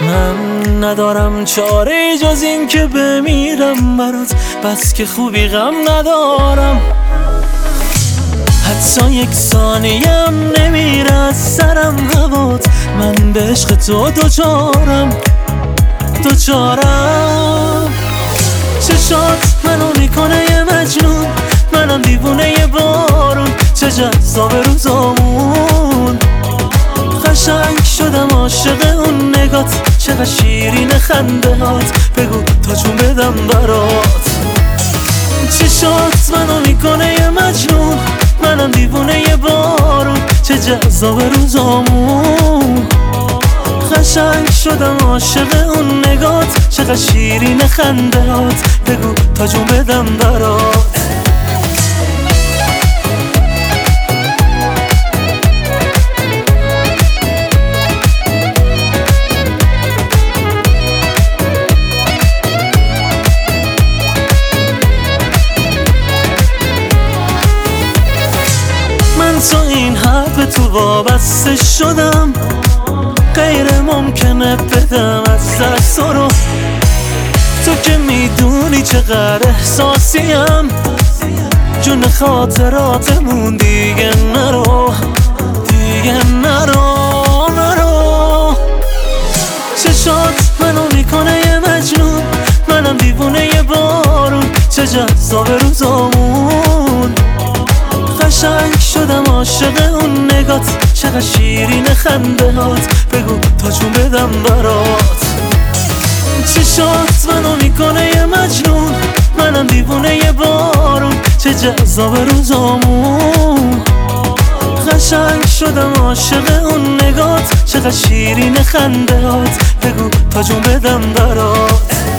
من ندارم چاره جز این که بمیرم برات، بس که خوبی غم ندارم. حتی یک ثانیم نمیره از سرم هوات، من به عشق تو دوچارم. چشات منو میکنه یه مجنون، منم دیوونه یه بارون، چه جذاب روزامون. قشنگ شدم عاشق اون نگات، چقدر شیرین خنده هات، بگو تا جون بدم برات. چشات منو میکنه یه مجنون، منم دیوونه یه بارون، چه جذاب روزامون. قشنگ شدم عاشق اون نگات، چقدر شیرین خنده هات، بگو تا جون بدم برات. من تو این حد به تو وابسته شدم، غیر ممکنه بدم از دست تو رو. تو که میدونی چقدر احساسیم، جون خاطراتمون دیگه نرو. چشات منو میکنه یه مجنون، منم دیوونه یه بارون، چه جذاب روزامون. قشنگ شدم عاشق اون نگات، چقدر شیرین خنده هات، بگو تا جون بدم برات. چشات منو میکنه یه مجنون، منم دیوونه یه بارون، چه جذاب روزامون. قشنگ شدم عاشق اون نگات، چقدر شیرین خنده هات، بگو تا جون بدم برات.